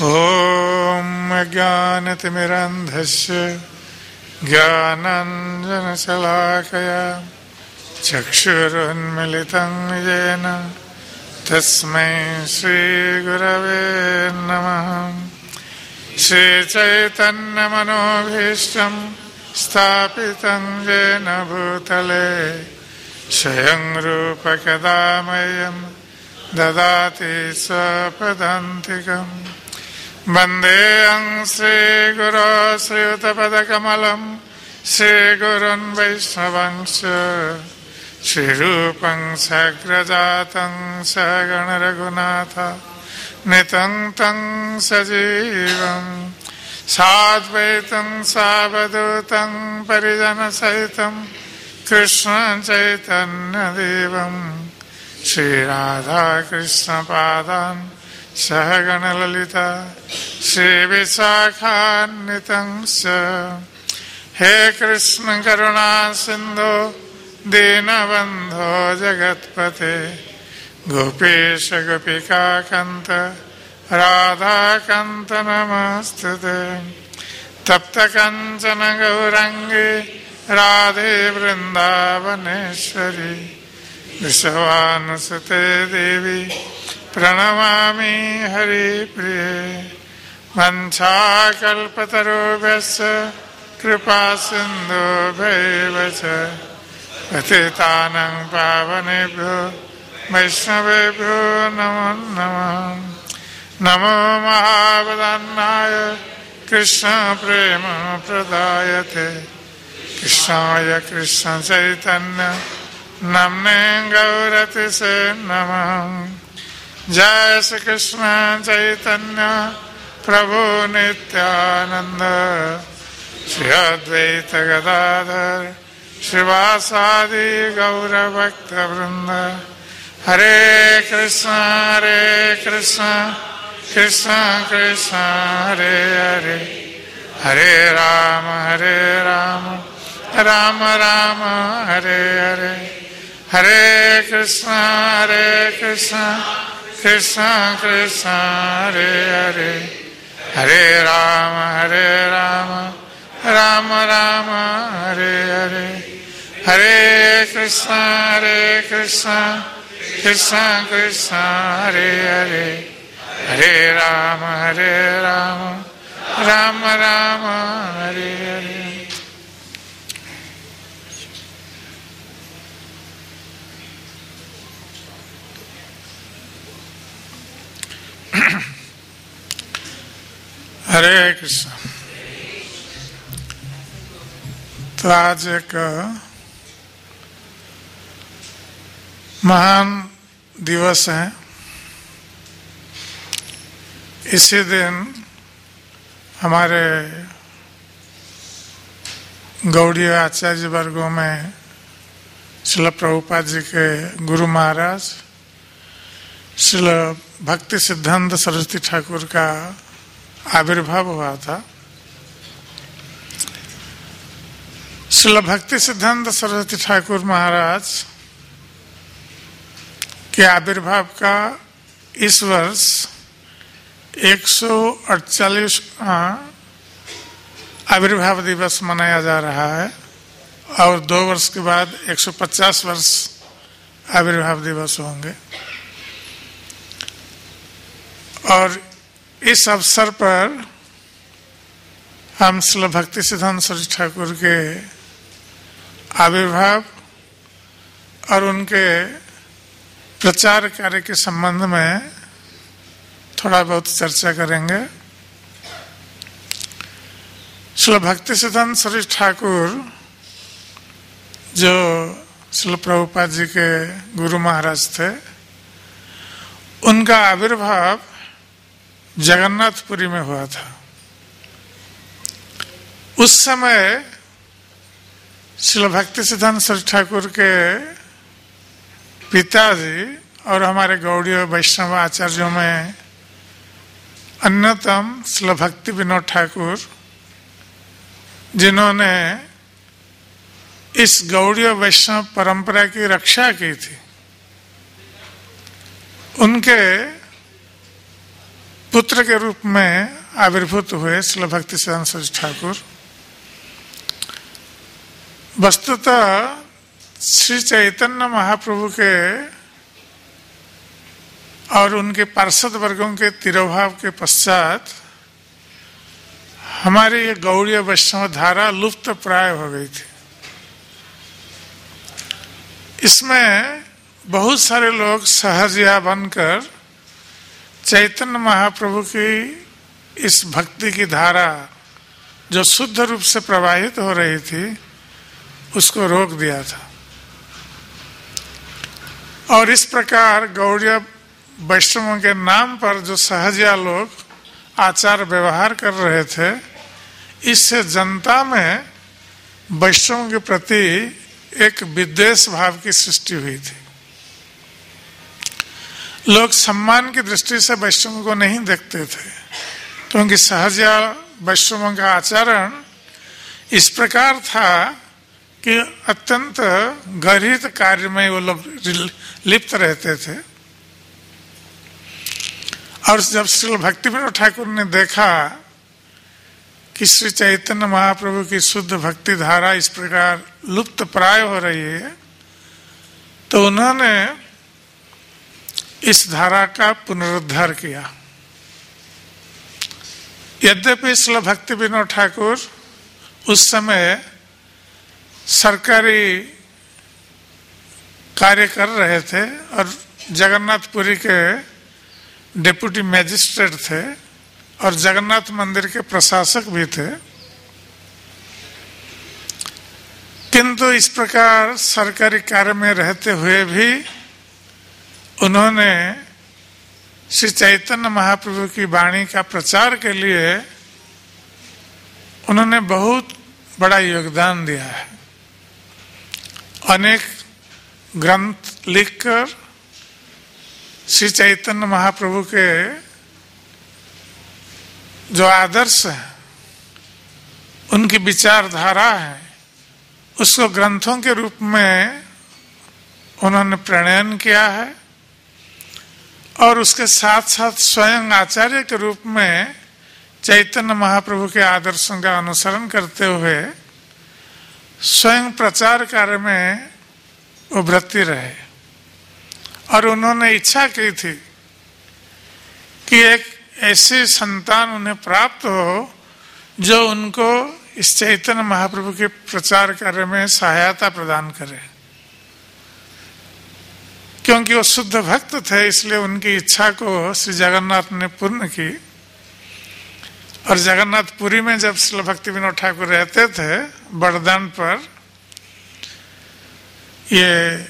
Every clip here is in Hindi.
ॐ अज्ञानतिमिरन्धस्य ज्ञानाञ्जनशलाकया चक्षुरुन्मिलितं येन तस्मै श्रीगुरवे नमः। श्रीचैतन्यमनोभीष्टं स्थापितं येन भूतले स्वयं रूपकदा मह्यं ददाति स्वपदान्तिकम्। वन्देऽहं श्रीगुरो श्रीयुतपदकमलं श्रीगुरुन् वैष्णवंश श्रीरूपं साग्रजातं सगणरघुनाथ नितं तं सजीवं साद्वैतं सावधूतं परिजनसहितं कृष्णं चैतन्यदेवं श्रीराधाकृष्णपादान् सहगणललिता श्रीविशाखान्वितंश्च। हे कृष्ण करुणा सिन्धो दीनबन्धो जगत्पते गोपेश गोपिकान्त राधाकान्त नमस्तुते। तप्त कंचन गौरांगी राधे वृंदावनेश्वरी विश्वानुसुते देवी प्रणमामि हरिप्रिये। वंशाकल्पतरुभ्यश्च कृपा सिन्धुभ्यैव च पतितानां पावनेभ्यो वैष्णवेभ्यो नमो नमः। नमो महावदन्नाय कृष्ण प्रेम प्रदायते कृष्णाय कृष्ण चैतन्य नमने गौरतिसे नमः। जय श्री कृष्ण चैतन्य प्रभु नित्यानंद श्री अद्वैत गदाधर श्रीवासादि गौर भक्त वृंद। हरे कृष्ण कृष्ण कृष्ण हरे हरे हरे राम राम राम हरे हरे। हरे कृष्ण कृष्ण कृष्ण हरे हरे हरे राम राम राम हरे हरे। हरे कृष्ण कृष्ण कृष्ण हरे हरे हरे राम राम राम हरे हरे। हरे कृष्ण। तो आज एक महान दिवस है। इसी दिन हमारे गौड़ीय आचार्य वर्गों में श्रील प्रभुपाद जी के गुरु महाराज श्रील भक्ति सिद्धांत सरस्वती ठाकुर का आविर्भाव हुआ था। श्रील भक्ति सिद्धांत सरस्वती ठाकुर महाराज के आविर्भाव का इस वर्ष 148वां आविर्भाव दिवस मनाया जा रहा है और 2 वर्ष के बाद 150 वर्ष आविर्भाव दिवस होंगे। और इस अवसर पर हम श्रील भक्ति सिद्धांत सरस्वती ठाकुर के आविर्भाव और उनके प्रचार कार्य के संबंध में थोड़ा बहुत चर्चा करेंगे। श्रील भक्ति सिद्धांत सरस्वती ठाकुर जो श्रील प्रभुपाद जी के गुरु महाराज थे, उनका आविर्भाव जगन्नाथपुरी में हुआ था। उस समय श्रील भक्ति सिद्धांत सरस्वती ठाकुर के पिताजी और हमारे गौड़ीय वैष्णव आचार्यों में अन्यतम श्रील भक्ति विनोद ठाकुर, जिन्होंने इस गौड़ीय वैष्णव परंपरा की रक्षा की थी, उनके पुत्र के रूप में आविर्भूत हुए श्रील भक्तिसिद्धांत सरस्वती ठाकुर। वस्तुतः श्री चैतन्य महाप्रभु के और उनके पार्षद वर्गों के तिरोभाव के पश्चात हमारी ये गौड़ीय वैष्णव धारा लुप्त प्राय हो गई थी। इसमें बहुत सारे लोग सहजिया बनकर चैतन्य महाप्रभु की इस भक्ति की धारा जो शुद्ध रूप से प्रवाहित हो रही थी उसको रोक दिया था, और इस प्रकार गौड़ीय वैष्णवों के नाम पर जो सहजिया लोग आचार व्यवहार कर रहे थे, इससे जनता में वैष्णवों के प्रति एक विद्वेष भाव की सृष्टि हुई थी। लोग सम्मान की दृष्टि से वैष्णवों को नहीं देखते थे, क्योंकि सहजिया वैष्णवों का आचरण इस प्रकार था कि अत्यंत गर्हित कार्य में वो लोग लिप्त रहते थे। और जब श्री भक्तिविनोद ठाकुर ने देखा कि श्री चैतन्य महाप्रभु की शुद्ध भक्ति धारा इस प्रकार लुप्त प्राय हो रही है, तो उन्होंने इस धारा का पुनरुद्धार किया। यद्यपि श्री भक्तिविनोद ठाकुर उस समय सरकारी कार्य कर रहे थे और जगन्नाथपुरी के डिप्टी मैजिस्ट्रेट थे और जगन्नाथ मंदिर के प्रशासक भी थे, किंतु इस प्रकार सरकारी कार्य में रहते हुए भी उन्होंने श्री चैतन्य महाप्रभु की वाणी का प्रचार के लिए उन्होंने बहुत बड़ा योगदान दिया है। अनेक ग्रंथ लिखकर श्री चैतन्य महाप्रभु के जो आदर्श है, उनकी विचारधारा है, उसको ग्रंथों के रूप में उन्होंने प्रणयन किया है, और उसके साथ साथ स्वयं आचार्य के रूप में चैतन्य महाप्रभु के आदर्शों का अनुसरण करते हुए स्वयं प्रचार कार्य में उभरती रहे। और उन्होंने इच्छा की थी कि एक ऐसी संतान उन्हें प्राप्त हो जो उनको इस चैतन्य महाप्रभु के प्रचार कार्य में सहायता प्रदान करे, क्योंकि वो शुद्ध भक्त थे, इसलिए उनकी इच्छा को श्री जगन्नाथ ने पूर्ण की। और जगन्नाथपुरी में जब श्री भक्तिविनोद ठाकुर रहते थे बड़दान पर, ये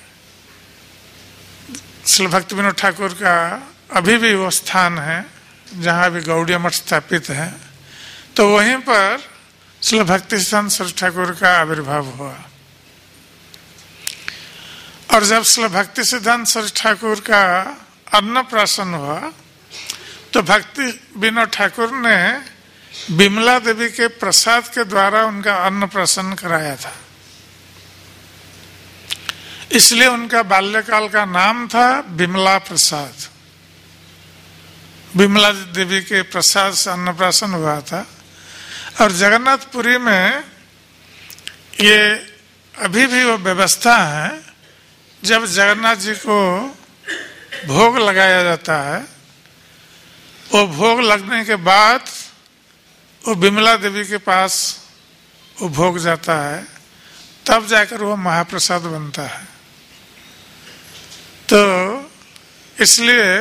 श्री भक्तिविनोद ठाकुर का अभी भी वो स्थान है जहाँ भी गौड़ीय मठ स्थापित है, तो वहीं पर श्री भक्तिसिद्धांत सरस्वती ठाकुर का आविर्भाव हुआ। और जब श्री भक्तिसिद्धांत सरस्वती ठाकुर का अन्नप्राशन हुआ, तो भक्तिविनोद ठाकुर ने बिमला देवी के प्रसाद के द्वारा उनका अन्नप्राशन कराया था। इसलिए उनका बाल्यकाल का नाम था बिमला प्रसाद। बिमला देवी के प्रसाद से अन्नप्राशन हुआ था। और जगन्नाथपुरी में ये अभी भी वो व्यवस्था है, जब जगन्नाथ जी को भोग लगाया जाता है, वो भोग लगने के बाद वो बिमला देवी के पास वो भोग जाता है, तब जाकर वो महाप्रसाद बनता है। तो इसलिए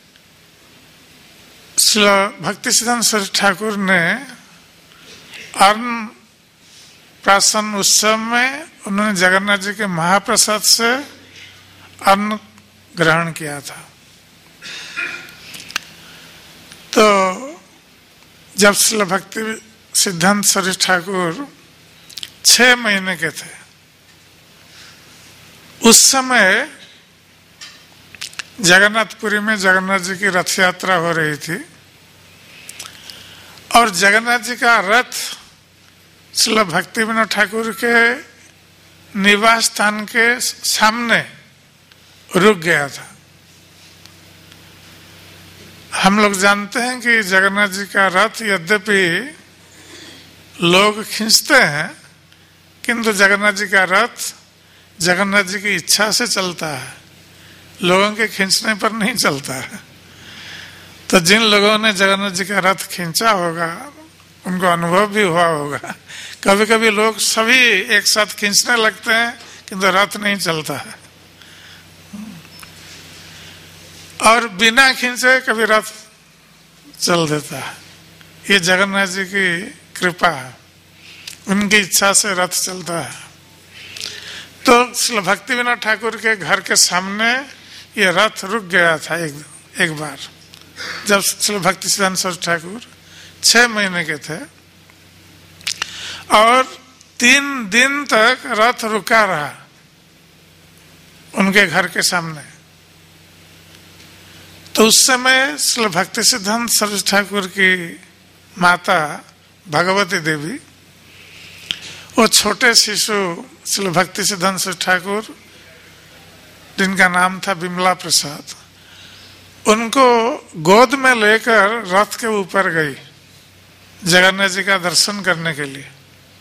श्री भक्तिसिद्धांत सरस्वती ठाकुर ने अन्न प्राशन उत्सव में उन्होंने जगन्नाथ जी के महाप्रसाद से अन्न ग्रहण किया था। तो जब श्री भक्ति सिद्धांत सरस्वती ठाकुर 6 महीने के थे, उस समय जगन्नाथपुरी में जगन्नाथ जी की रथ यात्रा हो रही थी, और जगन्नाथ जी का रथ श्री भक्तिविनोद ठाकुर के निवास स्थान के सामने रुक गया था। हम लोग जानते हैं कि जगन्नाथ जी का रथ यद्यपि लोग खींचते हैं, किंतु जगन्नाथ जी का रथ जगन्नाथ जी की इच्छा से चलता है, लोगों के खींचने पर नहीं चलता है। तो जिन लोगों ने जगन्नाथ जी का रथ खींचा होगा उनको अनुभव भी हुआ होगा। कभी कभी लोग सभी एक साथ खींचने लगते हैं किंतु रथ नहीं चलता है, और बिना खींचे कभी रथ चल देता है। ये जगन्नाथ जी की कृपा है, उनकी इच्छा से रथ चलता है। तो श्री भक्ति विनोद ठाकुर के घर के सामने ये रथ रुक गया था एक बार, जब श्री भक्ति सिद्धांत सरस्वती ठाकुर 6 महीने के थे, और 3 दिन तक रथ रुका रहा उनके घर के सामने। तो उस समय श्री भक्ति सिद्धांत सरस्वती ठाकुर की माता भगवती देवी, वो छोटे शिशु श्री भक्ति सिद्धांत सरस्वती ठाकुर जिनका नाम था बिमला प्रसाद, उनको गोद में लेकर रथ के ऊपर गई जगन्नाथ जी का दर्शन करने के लिए।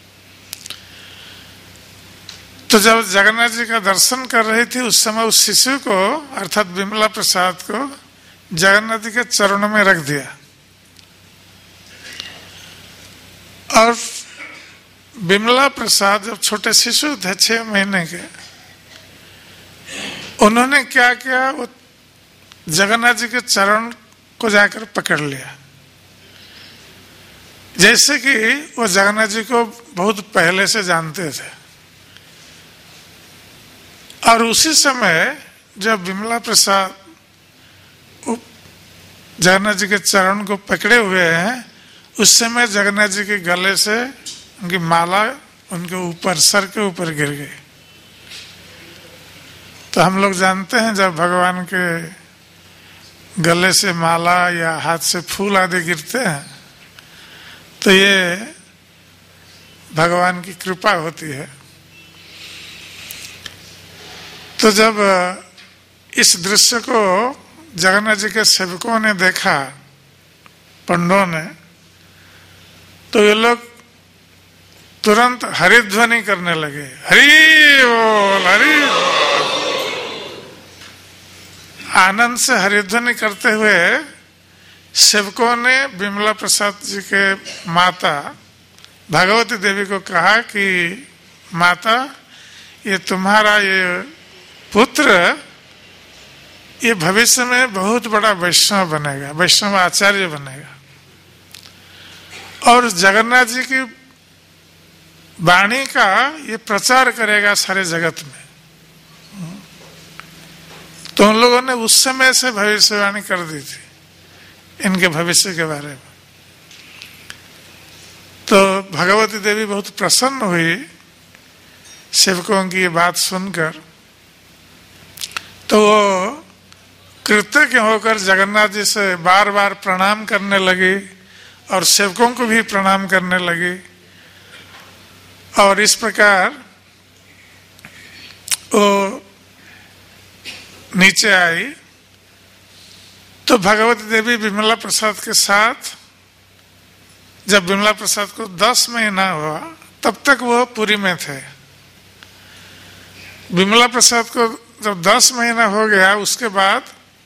तो जब जगन्नाथ जी का दर्शन कर रही थी उस समय उस शिशु को अर्थात बिमला प्रसाद को जगन्नाथ जी के चरणों में रख दिया, और बिमला प्रसाद जब छोटे शिशु थे 6 महीने के, उन्होंने क्या किया, वो जगन्नाथ जी के चरण को जाकर पकड़ लिया, जैसे कि वो जगन्नाथ जी को बहुत पहले से जानते थे। और उसी समय जब बिमला प्रसाद जगन्नाथ जी के चरण को पकड़े हुए हैं, उस समय जगन्नाथ जी के गले से उनकी माला उनके ऊपर, सर के ऊपर गिर गई। तो हम लोग जानते हैं जब भगवान के गले से माला या हाथ से फूल आदि गिरते हैं तो ये भगवान की कृपा होती है। तो जब इस दृश्य को जगन्नाथ जी के सेवकों ने देखा, पंडों ने, तो ये लोग तुरंत हरिध्वनि करने लगे, हरि बोल हरि बोल। आनंद से हरिध्वनि करते हुए सेवकों ने बिमला प्रसाद जी के माता भगवती देवी को कहा कि माता, ये तुम्हारा ये पुत्र ये भविष्य में बहुत बड़ा वैष्णव बनेगा, वैष्णव आचार्य बनेगा, और जगन्नाथ जी की वाणी का ये प्रचार करेगा सारे जगत में। तो उन लोगों ने उस समय से भविष्यवाणी कर दी थी इनके भविष्य के बारे में। तो भगवती देवी बहुत प्रसन्न हुई सेवकों की ये बात सुनकर, तो वो कृतज्ञ होकर जगन्नाथ जी से बार बार प्रणाम करने लगी और सेवकों को भी प्रणाम करने लगी। और इस प्रकार वो नीचे आई तो भगवती देवी बिमला प्रसाद के साथ, जब बिमला प्रसाद को 10 महीना हुआ तब तक वो पुरी में थे। बिमला प्रसाद को जब 10 महीना हो गया उसके बाद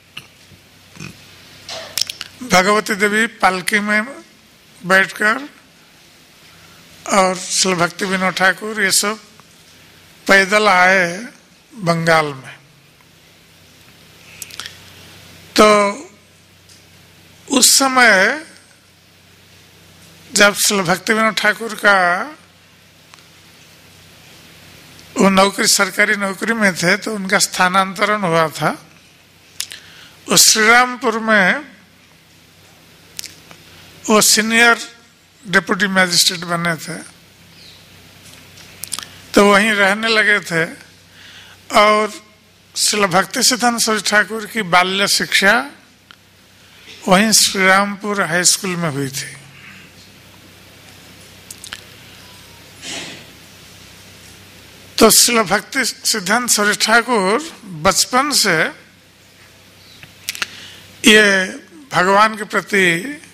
भगवती देवी पालकी में बैठकर और श्री भक्ति विनोद ठाकुर ये सब पैदल आए बंगाल में। तो उस समय जब श्री भक्ति विनोद ठाकुर का वो नौकरी, सरकारी नौकरी में थे, तो उनका स्थानांतरण हुआ था। वो श्रीरामपुर में वो सीनियर डिप्टी मैजिस्ट्रेट बने थे, तो वहीं रहने लगे थे। और श्री भक्ति सिद्धांत सरस्वती ठाकुर की बाल्य शिक्षा वहीं श्रीरामपुर हाई स्कूल में हुई थी। तो श्री भक्ति सिद्धांत सरस्वती ठाकुर बचपन से ये भगवान के प्रति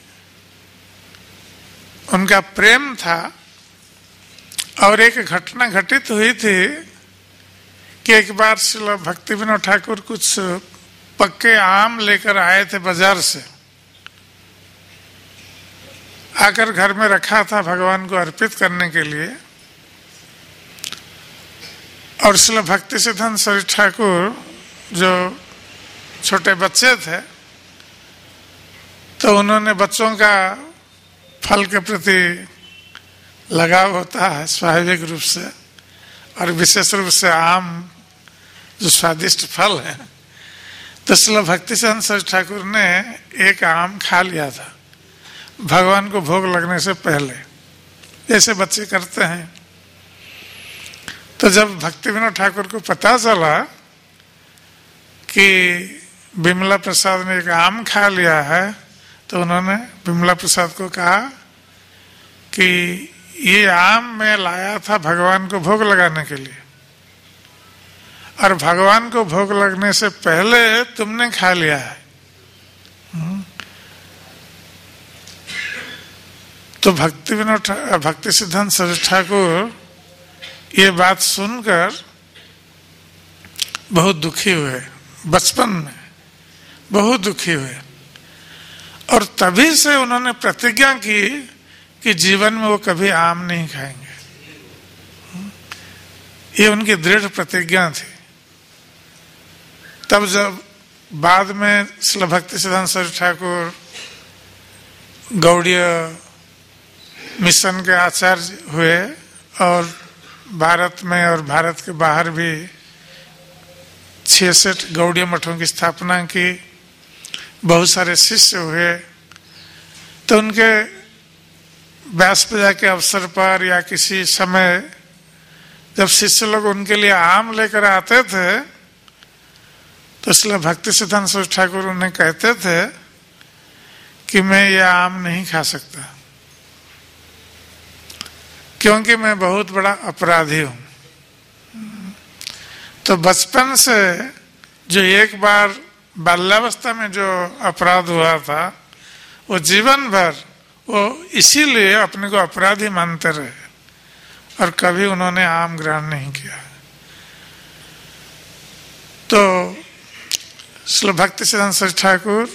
उनका प्रेम था। और एक घटना घटित हुई थी कि एक बार श्रील भक्ति विनोद ठाकुर कुछ पक्के आम लेकर आए थे बाजार से, आकर घर में रखा था भगवान को अर्पित करने के लिए। और श्रील भक्ति सिद्धांत सरस्वती ठाकुर जो छोटे बच्चे थे, तो उन्होंने बच्चों का फल के प्रति लगाव होता है स्वाभाविक रूप से, और विशेष रूप से आम जो स्वादिष्ट फल है। तो श्रील भक्ति सिद्धांत सरस्वती ठाकुर ने एक आम खा लिया था भगवान को भोग लगने से पहले, जैसे बच्चे करते हैं। तो जब भक्ति विनोद ठाकुर को पता चला कि विमला प्रसाद ने एक आम खा लिया है, तो उन्होंने विमला प्रसाद को कहा कि ये आम मैं लाया था भगवान को भोग लगाने के लिए, और भगवान को भोग लगने से पहले तुमने खा लिया है। तो भक्ति सिद्धांत सरस्वती ठाकुर ये बात सुनकर बहुत दुखी हुए, बचपन में बहुत दुखी हुए। और तभी से उन्होंने प्रतिज्ञा की कि जीवन में वो कभी आम नहीं खाएंगे। ये उनकी दृढ़ प्रतिज्ञा थी। तब जब बाद में श्रील भक्ति सिद्धांत सरस्वती ठाकुर गौड़ीय मिशन के आचार्य हुए और भारत में और भारत के बाहर भी 66 गौड़ीय मठों की स्थापना की, बहुत सारे शिष्य हुए। तो उनके व्यास पूजा के अवसर पर या किसी समय जब शिष्य लोग उनके लिए आम लेकर आते थे, तो इसलिए भक्ति सिद्धांत सरस्वती ठाकुर उन्हें कहते थे कि मैं ये आम नहीं खा सकता, क्योंकि मैं बहुत बड़ा अपराधी हूं। तो बचपन से जो एक बार बाल्यावस्था में जो अपराध हुआ था, वो जीवन भर वो इसीलिए अपने को अपराधी मानते रहे, और कभी उन्होंने आम ग्रहण नहीं किया। तो श्री भक्ति सिद्धांत सरस्वती ठाकुर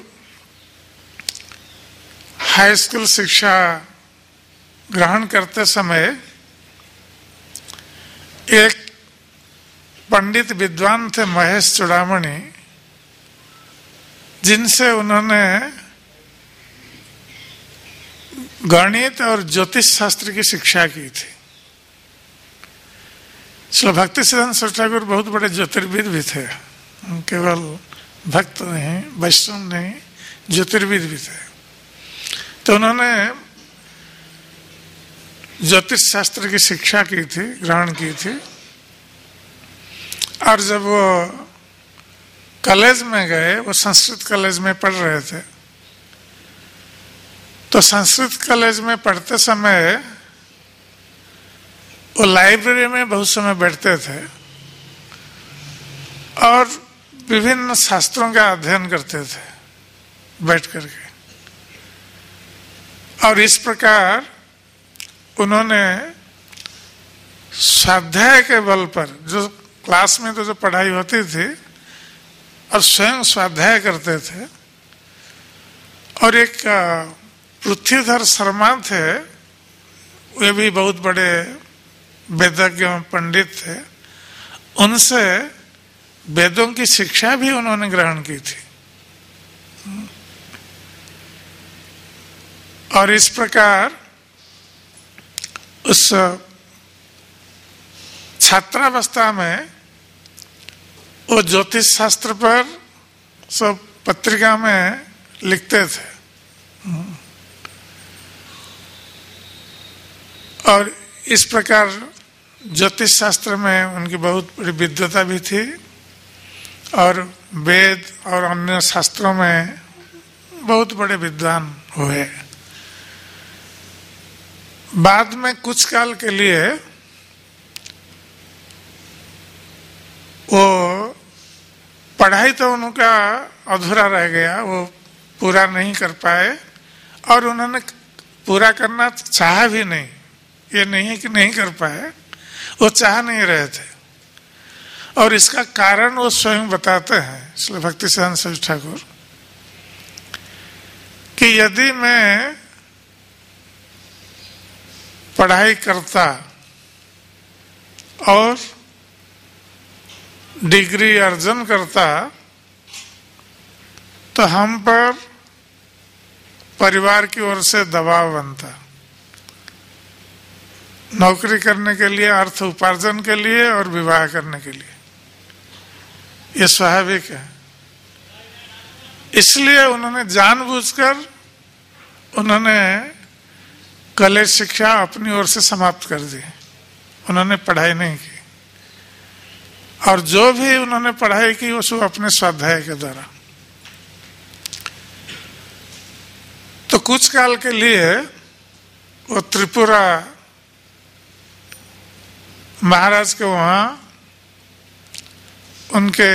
हाई स्कूल शिक्षा ग्रहण करते समय एक पंडित विद्वान थे महेश चूड़ामणि, जिनसे उन्होंने गणित और ज्योतिष शास्त्र की शिक्षा की थी। श्री भक्ति सिद्धांत सरस्वती ठाकुर बहुत बड़े ज्योतिर्विद भी थे, केवल भक्त नहीं, वैष्णव नहीं, ज्योतिर्विद भी थे। तो उन्होंने ज्योतिष शास्त्र की शिक्षा की थी, ग्रहण की थी। और जब वो कॉलेज में गए, वो संस्कृत कॉलेज में पढ़ रहे थे, तो संस्कृत कॉलेज में पढ़ते समय वो लाइब्रेरी में बहुत समय बैठते थे और विभिन्न शास्त्रों का अध्ययन करते थे बैठ करके। और इस प्रकार उन्होंने स्वाध्याय के बल पर, जो क्लास में तो जो पढ़ाई होती थी, और स्वयं स्वाध्याय करते थे। और एक पृथ्वीधर शर्मा थे, वे भी बहुत बड़े वेदज्ञ पंडित थे, उनसे वेदों की शिक्षा भी उन्होंने ग्रहण की थी। और इस प्रकार उस छात्रावस्था में वो ज्योतिष शास्त्र पर सब पत्रिका में लिखते थे। और इस प्रकार ज्योतिष शास्त्र में उनकी बहुत बड़ी विद्वता भी थी, और वेद और अन्य शास्त्रों में बहुत बड़े विद्वान हुए। बाद में कुछ काल के लिए वो पढ़ाई तो उनका अधूरा रह गया, वो पूरा नहीं कर पाए और उन्होंने पूरा करना चाहा भी नहीं। ये नहीं है कि नहीं कर पाए, वो चाह नहीं रहे थे। और इसका कारण वो स्वयं बताते हैं श्री भक्ति सिद्धांत सरस्वती ठाकुर कि यदि मैं पढ़ाई करता और डिग्री अर्जन करता तो हम पर परिवार की ओर से दबाव बनता, नौकरी करने के लिए, अर्थ उपार्जन के लिए और विवाह करने के लिए। ये स्वाभाविक है। इसलिए उन्होंने जानबूझकर उन्होंने कॉलेज शिक्षा अपनी ओर से समाप्त कर दी। उन्होंने पढ़ाई नहीं की और जो भी उन्होंने पढ़ाई की उसको अपने स्वाध्याय के द्वारा। तो कुछ काल के लिए वो त्रिपुरा महाराज के वहां उनके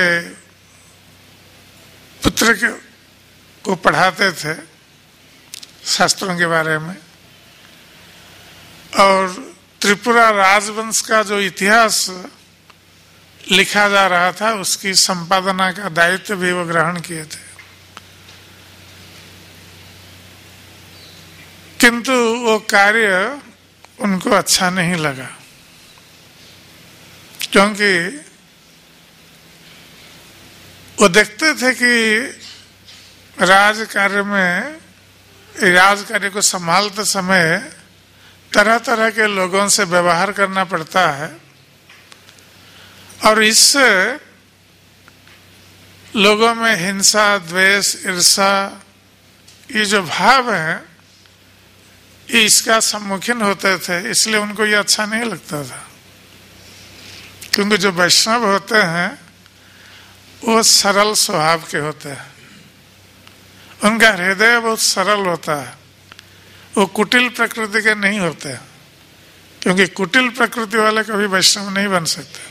पुत्र को पढ़ाते थे शास्त्रों के बारे में। और त्रिपुरा राजवंश का जो इतिहास लिखा जा रहा था उसकी संपादना का दायित्व भी वो ग्रहण किए थे। किंतु वो कार्य उनको अच्छा नहीं लगा, क्योंकि वो देखते थे कि राज कार्य को संभालते समय तरह तरह के लोगों से व्यवहार करना पड़ता है और इससे लोगों में हिंसा, द्वेष, ईर्ष्या ये जो भाव है ये इसका सम्मुखीन होते थे। इसलिए उनको ये अच्छा नहीं लगता था, क्योंकि जो वैष्णव होते हैं वो सरल स्वभाव के होते हैं, उनका हृदय बहुत सरल होता है, वो कुटिल प्रकृति के नहीं होते, क्योंकि कुटिल प्रकृति वाले कभी वैष्णव नहीं बन सकते।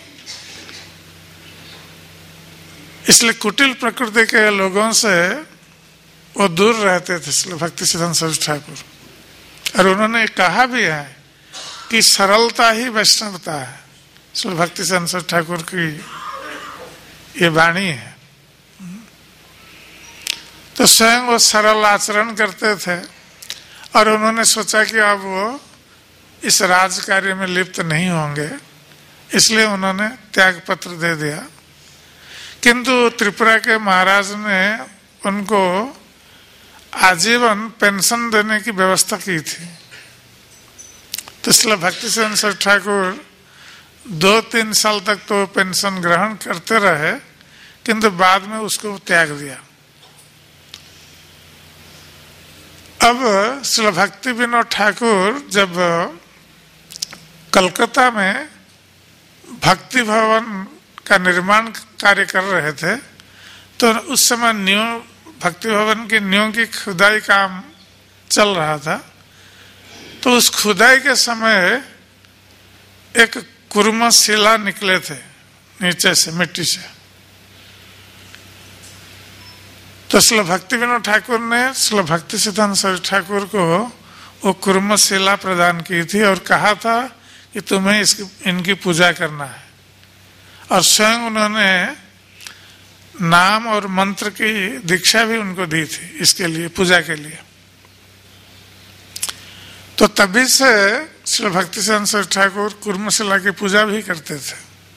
इसलिए कुटिल प्रकृति के लोगों से वो दूर रहते थे श्री भक्ति सिद्धांत सरस्वती ठाकुर। और उन्होंने कहा भी है कि सरलता ही वैष्णवता है। श्री भक्ति सिद्धांत सरस्वती ठाकुर की ये वाणी है। तो स्वयं वो सरल आचरण करते थे और उन्होंने सोचा कि अब वो इस राज कार्य में लिप्त नहीं होंगे, इसलिए उन्होंने त्याग पत्र दे दिया। किंतु त्रिपुरा के महाराज ने उनको आजीवन पेंशन देने की व्यवस्था की थी। तो इसलिए भक्ति सिद्धांत सरस्वती ठाकुर 2-3 साल तक तो पेंशन ग्रहण करते रहे, किंतु बाद में उसको त्याग दिया। अब श्री भक्ति विनोद ठाकुर जब कलकत्ता में भक्ति भवन का निर्माण कार्य कर रहे थे तो उस समय न्यू भक्ति भवन की न्यू की खुदाई काम चल रहा था। तो उस खुदाई के समय एक कुर्म शिला निकले थे नीचे से, मिट्टी से। तो श्री भक्ति विनोद ठाकुर ने श्री भक्ति सिद्धांत सरस्वती ठाकुर को वो कुर्म शिला प्रदान की थी और कहा था कि तुम्हें इनकी पूजा करना है। और स्वयं उन्होंने नाम और मंत्र की दीक्षा भी उनको दी थी इसके लिए, पूजा के लिए। तो तभी से श्री भक्ति सिद्धांत सरस्वती ठाकुर कुर्मशिला की पूजा भी करते थे।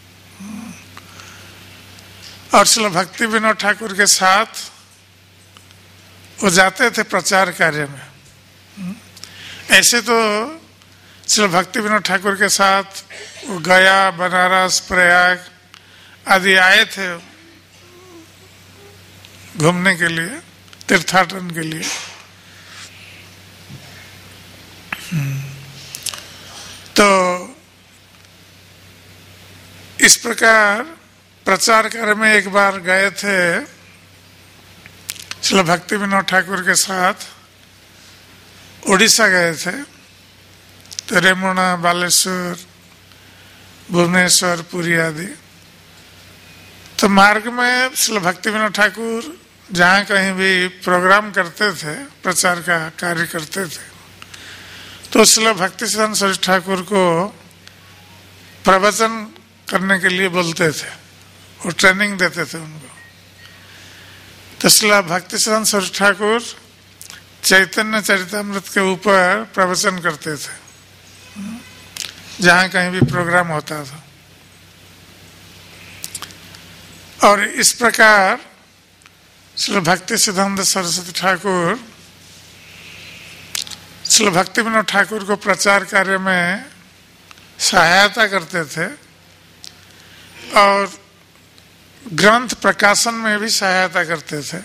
और श्री भक्ति विनोद ठाकुर के साथ वो जाते थे प्रचार कार्य में। ऐसे तो श्री भक्ति विनोद ठाकुर के साथ वो गया, बनारस, प्रयाग आदि आए थे घूमने के लिए, तीर्थाटन के लिए। तो इस प्रकार प्रचार कार्य में एक बार गए थे श्री भक्ति विनोद ठाकुर के साथ, उड़ीसा गए थे। तो रेमुणा, बालेश्वर, भुवनेश्वर, पुरी आदि। तो मार्ग में श्री भक्ति विनोद ठाकुर जहाँ कहीं भी प्रोग्राम करते थे, प्रचार का कार्य करते थे, तो श्रील भक्तिसिद्धांत सरस्वती ठाकुर को प्रवचन करने के लिए बोलते थे, वो ट्रेनिंग देते थे उनको। तो श्रील भक्तिसिद्धांत सरस्वती ठाकुर चैतन्य चरितामृत के ऊपर प्रवचन करते थे जहाँ कहीं भी प्रोग्राम होता था। और इस प्रकार श्रील भक्तिसिद्धांत सरस्वती ठाकुर श्रील भक्ति विनोद ठाकुर को प्रचार कार्य में सहायता करते थे और ग्रंथ प्रकाशन में भी सहायता करते थे।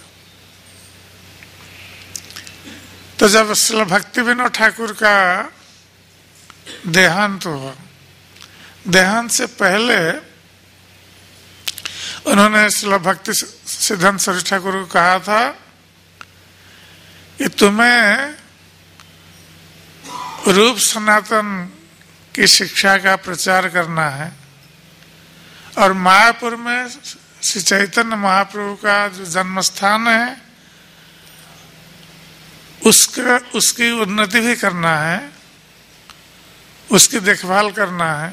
तो जब श्रील भक्ति विनोद ठाकुर का देहांत हुआ, देहांत से पहले उन्होंने श्रील भक्ति सिद्धांत सरस्वती ठाकुर को कहा था कि तुम्हें रूप सनातन की शिक्षा का प्रचार करना है और मायापुर में श्री चैतन्य महाप्रभु का जो जन्म स्थान है उसकी उन्नति भी करना है, उसकी देखभाल करना है।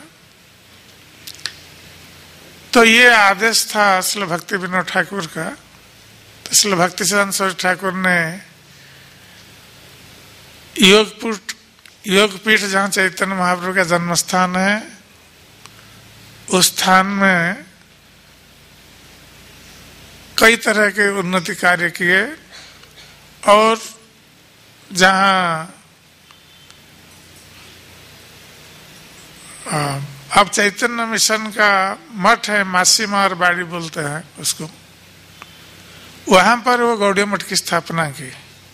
तो ये आदेश था श्रील भक्ति विनोद ठाकुर का। तो श्रील भक्तिसिद्धांत सरस्वती ठाकुर ने योगपीठ जहाँ चैतन्य महाप्रभु का जन्म स्थान है उस स्थान में कई तरह के उन्नति कार्य किए और जहाँ अब चैतन्य मिशन का मठ है, मासीमार बाड़ी बोलते हैं उसको, वहां पर वो गौड़िया मठ की स्थापना की,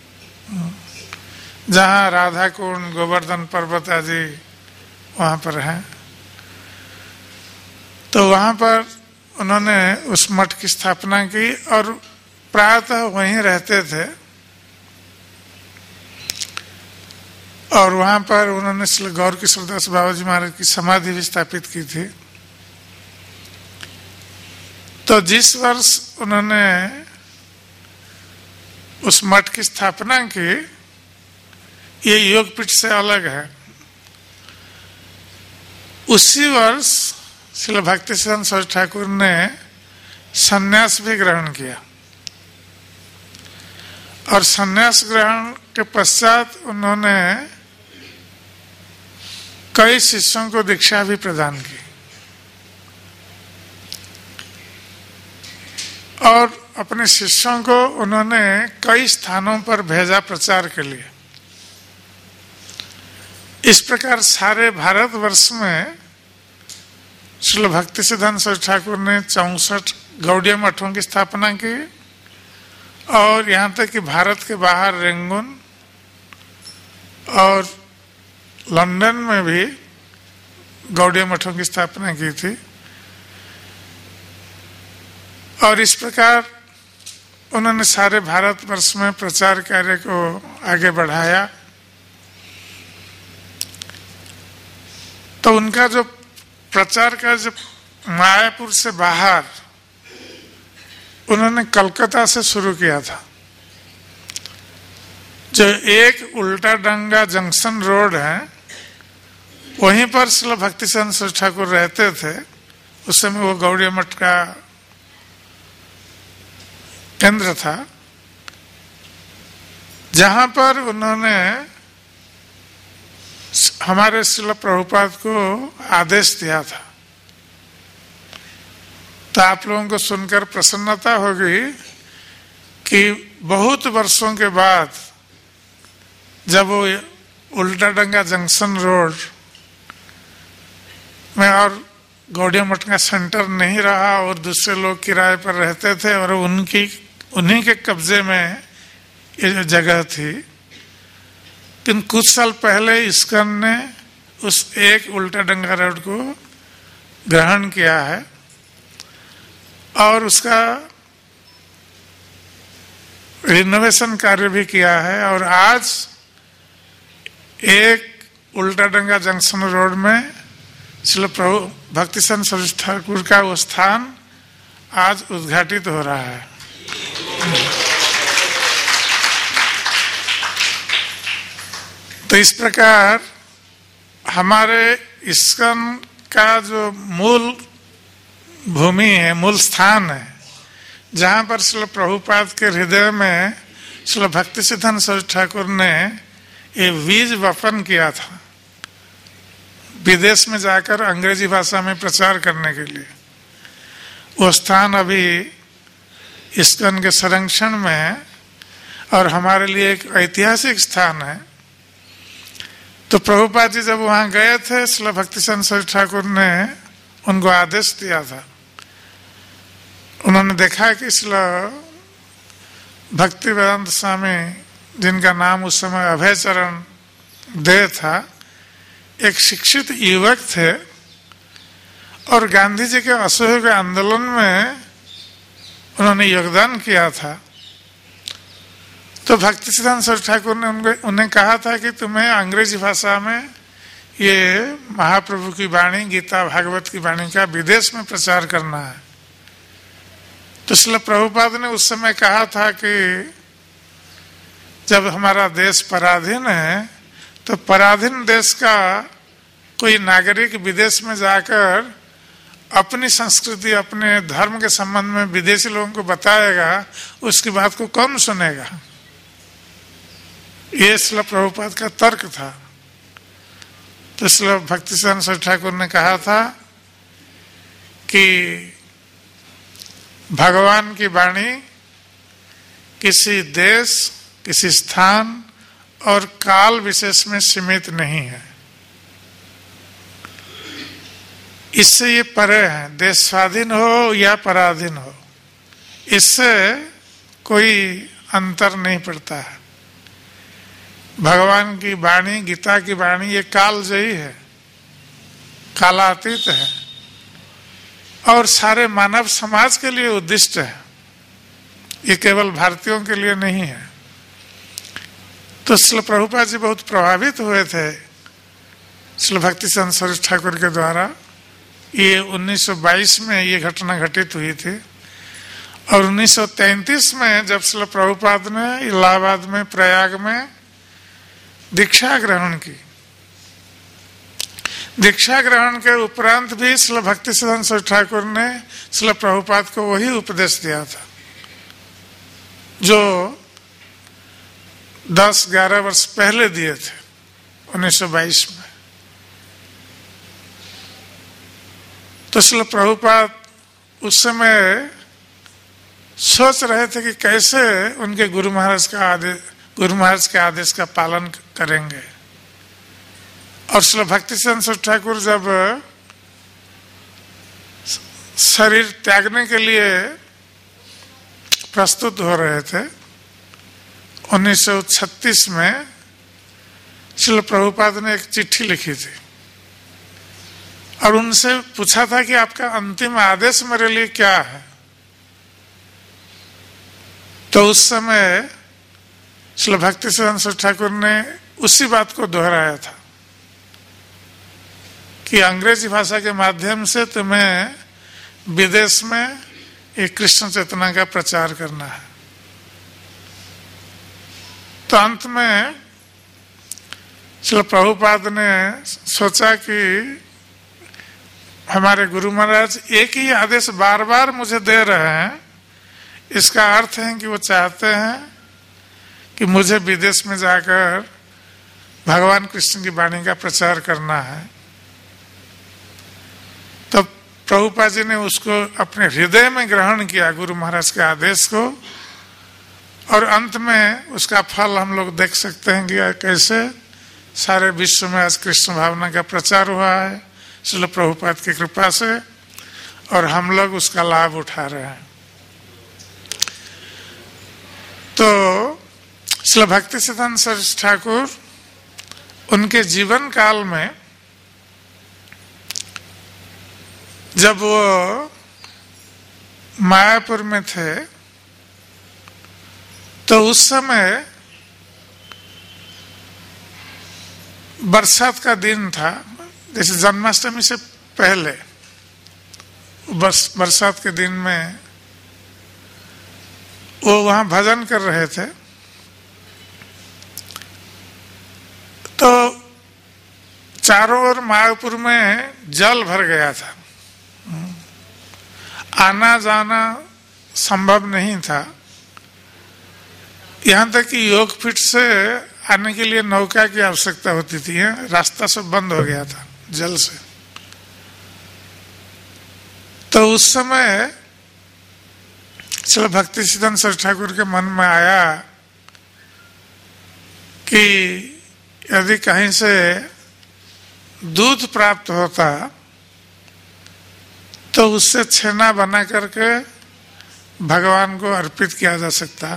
जहाँ राधा कुंड, गोवर्धन पर्वत आदि वहां पर है। तो वहां पर उन्होंने उस मठ की स्थापना की और प्रायतः वहीं रहते थे। और वहां पर उन्होंने श्री गौर किशोरदास बाबा जी महाराज की समाधि भी स्थापित की थी। तो जिस वर्ष उन्होंने उस मठ की स्थापना की, ये योगपीठ से अलग है, उसी वर्ष श्रील भक्तिसिद्धांत सरस्वती ठाकुर ने संन्यास भी ग्रहण किया और संन्यास ग्रहण के पश्चात उन्होंने कई शिष्यों को दीक्षा भी प्रदान की और अपने शिष्यों को उन्होंने कई स्थानों पर भेजा प्रचार के लिए। इस प्रकार सारे भारतवर्ष में श्रील भक्तिसिद्धांत सरस्वती ठाकुर ने 64 गौड़िया मठों की स्थापना की और यहाँ तक कि भारत के बाहर रेंगुन और लंदन में भी गौड़िया मठों की स्थापना की थी। और इस प्रकार उन्होंने सारे भारतवर्ष में प्रचार कार्य को आगे बढ़ाया। तो उनका जो प्रचार का जो मायापुर से बाहर उन्होंने कलकत्ता से शुरू किया था। जो एक उल्टा डंगा जंक्शन रोड है, वहीं पर श्रील भक्तिसिद्धांत सरस्वती ठाकुर रहते थे। उस समय वो गौड़िया मठ का केंद्र था, जहां पर उन्होंने हमारे श्रील प्रभुपाद को आदेश दिया था। तो आप लोगों को सुनकर प्रसन्नता होगी कि बहुत वर्षों के बाद जब वो उल्टा डंगा जंक्शन रोड में और गौड़िया मठ का सेंटर नहीं रहा और दूसरे लोग किराए पर रहते थे और उन्हीं के कब्जे में ये जो जगह थी, लेकिन कुछ साल पहले इस्कॉन ने उस एक उल्टा डंगा रोड को ग्रहण किया है और उसका रिनोवेशन कार्य भी किया है। और आज एक उल्टा डंगा जंक्शन रोड में श्रील प्रभु भक्तिसिद्धांत सरस्वती ठाकुर का वो स्थान आज उद्घाटित हो रहा है। तो इस प्रकार हमारे इस्कॉन का जो मूल भूमि है, मूल स्थान है, जहाँ पर श्रील प्रभुपाद के हृदय में श्रील भक्तिसिद्धांत सरस्वती ठाकुर ने ये बीज वपन किया था विदेश में जाकर अंग्रेजी भाषा में प्रचार करने के लिए। वो स्थान अभी इस्कॉन के संरक्षण में है और हमारे लिए एक ऐतिहासिक स्थान है। तो प्रभुपाद जी जब वहाँ गए थे, श्रील भक्तिसिद्धांत सरस्वती ठाकुर ने उनको आदेश दिया था। उन्होंने देखा कि श्रील भक्ति वेदांत स्वामी, जिनका नाम उस समय अभय चरण दे था, एक शिक्षित युवक थे और गांधी जी के असहयोग आंदोलन में उन्होंने योगदान किया था। तो भक्तिसिद्धांत सरस्वती ठाकुर ने उन्हें कहा था कि तुम्हें अंग्रेजी भाषा में ये महाप्रभु की वाणी, गीता भागवत की वाणी का विदेश में प्रचार करना है। तो श्रील प्रभुपाद ने उस समय कहा था कि जब हमारा देश पराधीन है तो पराधीन देश का कोई नागरिक विदेश में जाकर अपनी संस्कृति, अपने धर्म के संबंध में विदेशी लोगों को बताएगा, उसकी बात को कौन सुनेगा। ये श्रील प्रभुपाद का तर्क था। तो श्रील भक्तिसिद्धांत सरस्वती ठाकुर ने कहा था कि भगवान की वाणी किसी देश, किसी स्थान और काल विशेष में सीमित नहीं है। इससे ये परे है, देश स्वाधीन हो या पराधीन हो, इससे कोई अंतर नहीं पड़ता है। भगवान की वाणी, गीता की वाणी, ये कालजयी है, कालातीत है और सारे मानव समाज के लिए उद्दिष्ट है। ये केवल भारतीयों के लिए नहीं है। तो श्रील प्रभुपाद जी बहुत प्रभावित हुए थे श्रील भक्तिसिद्धांत सरस्वती ठाकुर के द्वारा। ये 1922 में ये घटना घटित हुई थी और 1933 में जब श्रील प्रभुपाद ने इलाहाबाद में, प्रयाग में दीक्षा ग्रहण की, दीक्षा ग्रहण के उपरांत भी श्रील भक्तिसिद्धांत सरस्वती ठाकुर ने श्रील प्रभुपाद को वही उपदेश दिया था जो 10-11 वर्ष पहले दिए थे 1922 में। तो श्रील प्रभुपाद उस समय सोच रहे थे कि कैसे उनके गुरु महाराज के आदेश का पालन करेंगे। और श्रील भक्तिसिद्धांत सरस्वती ठाकुर जब शरीर त्यागने के लिए प्रस्तुत हो रहे थे 1936 में, श्रील प्रभुपाद ने एक चिट्ठी लिखी थी और उनसे पूछा था कि आपका अंतिम आदेश मेरे लिए क्या है। तो उस समय श्रील भक्तिसिद्धांत सरस्वती ठाकुर ने उसी बात को दोहराया था कि अंग्रेजी भाषा के माध्यम से तुम्हें विदेश में एक कृष्ण चेतना का प्रचार करना है। तो अंत में श्रील प्रभुपाद ने सोचा कि हमारे गुरु महाराज एक ही आदेश बार बार मुझे दे रहे हैं, इसका अर्थ है कि वो चाहते हैं कि मुझे विदेश में जाकर भगवान कृष्ण की वाणी का प्रचार करना है। तो प्रभुपाद जी ने उसको अपने हृदय में ग्रहण किया, गुरु महाराज के आदेश को, और अंत में उसका फल हम लोग देख सकते हैं कि कैसे सारे विश्व में आज कृष्ण भावना का प्रचार हुआ है श्रील प्रभुपाद की कृपा से, और हम लोग उसका लाभ उठा रहे हैं। तो श्रील भक्तिसिद्धांत सरस्वती ठाकुर उनके जीवन काल में जब वो मायापुर में थे तो उस समय बरसात का दिन था, जैसे जन्माष्टमी से पहले बरसात के दिन में वो वहां भजन कर रहे थे। तो चारों ओर मायापुर में जल भर गया था, आना जाना संभव नहीं था। यहाँ तक कि योगपीठ से आने के लिए नौका की आवश्यकता होती थी, रास्ता सब बंद हो गया था जल से। तो उस समय श्री भक्ति सिद्धांत सरस्वती ठाकुर के मन में आया कि यदि कहीं से दूध प्राप्त होता तो उससे छेना बना करके भगवान को अर्पित किया जा सकता।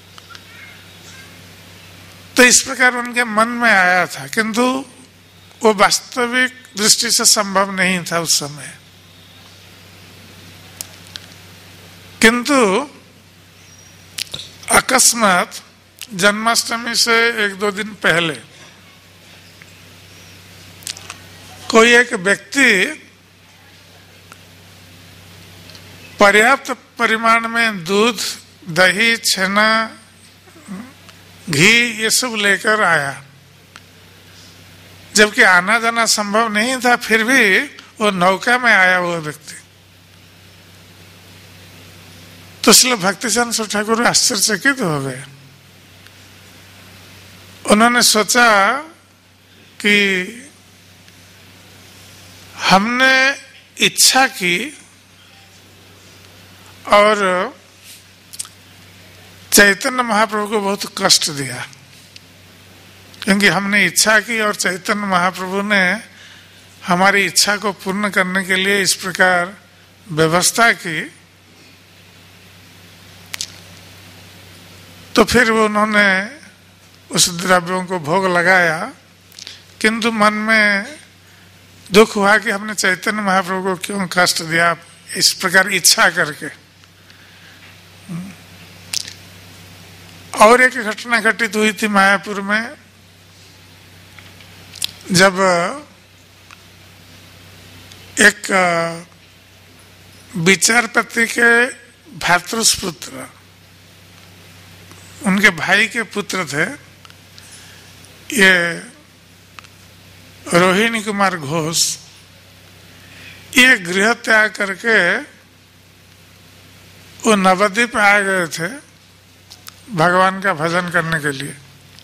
तो इस प्रकार उनके मन में आया था, किंतु वो वास्तविक दृष्टि से संभव नहीं था उस समय। किंतु अकस्मात जन्माष्टमी से 1-2 दिन पहले कोई एक व्यक्ति पर्याप्त परिमाण में दूध, दही, छेना, घी ये सब लेकर आया। जबकि आना जाना संभव नहीं था, फिर भी वो नौका में आया वो व्यक्ति। तो इसलिए भक्तिचंद सरस्वती ठाकुर आश्चर्यचकित हो गए। उन्होंने सोचा कि हमने इच्छा की और चैतन्य महाप्रभु को बहुत कष्ट दिया, क्योंकि हमने इच्छा की और चैतन्य महाप्रभु ने हमारी इच्छा को पूर्ण करने के लिए इस प्रकार व्यवस्था की। तो फिर उन्होंने उस द्रव्यों को भोग लगाया, किंतु मन में दुख हुआ कि हमने चैतन्य महाप्रभु को क्यों कष्ट दिया इस प्रकार इच्छा करके। और एक घटना घटित हुई थी मायापुर में, जब एक विचारपति के भ्रातृपुत्र, उनके भाई के पुत्र थे, ये रोहिणी कुमार घोष, ये गृह त्याग करके वो नवद्वीप आ गए थे भगवान का भजन करने के लिए।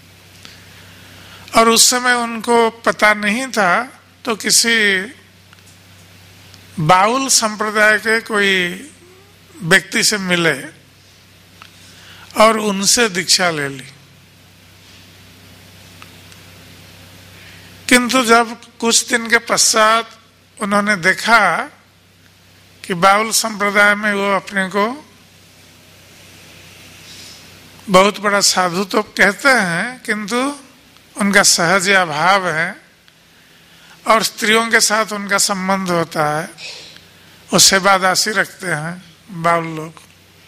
और उस समय उनको पता नहीं था, तो किसी बाउल संप्रदाय के कोई व्यक्ति से मिले और उनसे दीक्षा ले ली। किंतु जब कुछ दिन के पश्चात उन्होंने देखा कि बाउल संप्रदाय में वो अपने को बहुत बड़ा साधु तो कहते हैं, किंतु उनका सहज अभाव है और स्त्रियों के साथ उनका संबंध होता है, वो सेवादासी रखते हैं बाउल लोग।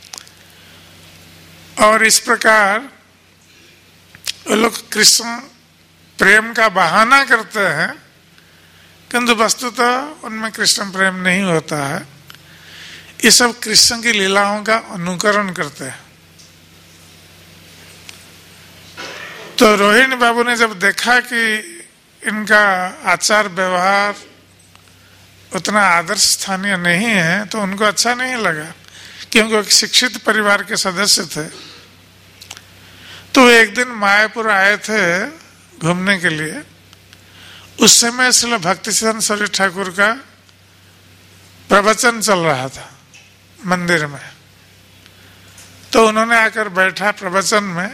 और इस प्रकार वो लोग कृष्ण प्रेम का बहाना करते हैं, किंतु वस्तुतः उनमें कृष्ण प्रेम नहीं होता है। ये सब कृष्ण की लीलाओं का अनुकरण करते हैं। तो रोहिणी बाबू ने जब देखा कि इनका आचार व्यवहार उतना आदर्श स्थानीय नहीं है, तो उनको अच्छा नहीं लगा, क्योंकि एक शिक्षित परिवार के सदस्य थे। तो एक दिन मायापुर आए थे घूमने के लिए। उस समय श्री भक्ति सिद्धांत सरस्वती ठाकुर का प्रवचन चल रहा था मंदिर में। तो उन्होंने आकर बैठा प्रवचन में,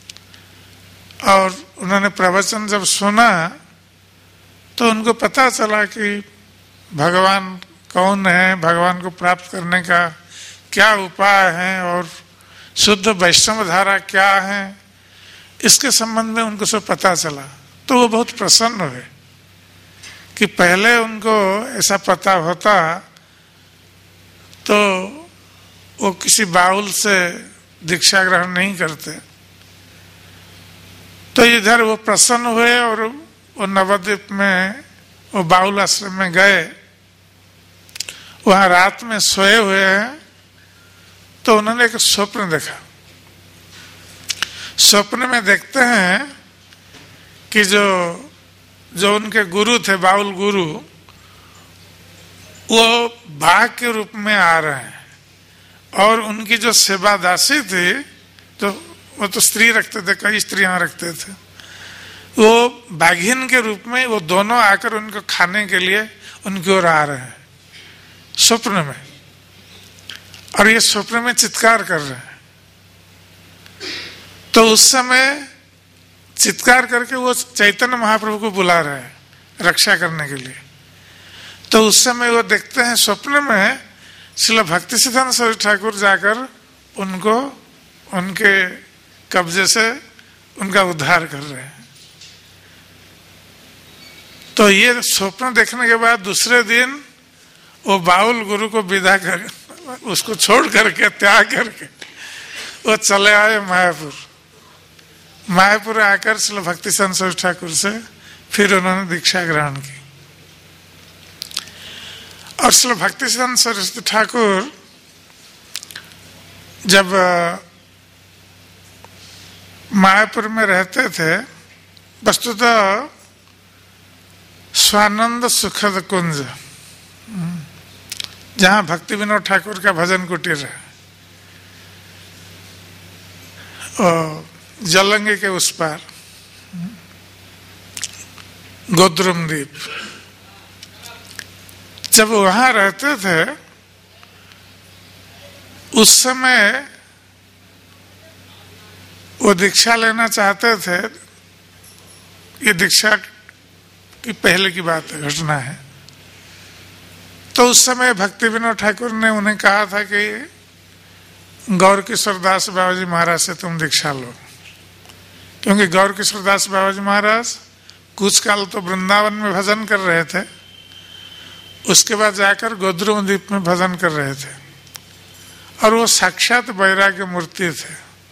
और उन्होंने प्रवचन जब सुना तो उनको पता चला कि भगवान कौन है, भगवान को प्राप्त करने का क्या उपाय है और शुद्ध वैष्णव धारा क्या है, इसके संबंध में उनको सब पता चला। तो वो बहुत प्रसन्न हुए कि पहले उनको ऐसा पता होता तो वो किसी बाउल से दीक्षा ग्रहण नहीं करते। तो इधर वो प्रसन्न हुए और वो नवद्वीप में वो बाउल आश्रम में गए। वहां रात में सोए हुए हैं, तो उन्होंने एक स्वप्न देखा। स्वप्न में देखते हैं कि जो उनके गुरु थे, बाउल गुरु, वो बाघ के रूप में आ रहे हैं, और उनकी जो सेवा दासी थी, तो वो तो स्त्री रखते थे, कई स्त्रियां रखते थे, वो बाघिन के रूप में वो दोनों आकर उनको खाने के लिए उनकी ओर आ रहे हैं स्वप्न में, और ये स्वप्न में चित्कार कर रहे हैं। तो उस समय चित्कार करके वो चैतन्य महाप्रभु को बुला रहे हैं रक्षा करने के लिए। तो उस समय वो देखते हैं स्वप्न में श्रील भक्तिसिद्धांत सरस्वती ठाकुर जाकर उनको उनके कब्जे से उनका उद्धार कर रहे हैं। तो ये स्वप्न देखने के बाद दूसरे दिन वो बाउल गुरु को विदा कर, उसको छोड़ करके, त्याग करके वो चले आए मायापुर। मायापुर आकर श्रील भक्तिसिद्धांत सरस्वती ठाकुर से फिर उन्होंने दीक्षा ग्रहण की। और श्रील भक्तिसिद्धांत सरस्वती ठाकुर जब मायापुर में रहते थे, वस्तुतः स्वानंद सुखद कुंज, जहां भक्ति विनोद ठाकुर का भजन कुटीर है, और जलंगी के उस पार गोद्रुम द्वीप, जब वहां रहते थे उस समय वो दीक्षा लेना चाहते थे। ये दीक्षा की पहले की बात है, घटना है। तो उस समय भक्ति विनोद ठाकुर ने उन्हें कहा था कि गौर किशोर दास बाबा जी महाराज से तुम दीक्षा लो, क्योंकि गौर किशोर दास बाबा जी महाराज कुछ काल तो वृंदावन में भजन कर रहे थे, उसके बाद जाकर गोद्रुम द्वीप में भजन कर रहे थे, और वो साक्षात वैराग्य मूर्ति थे।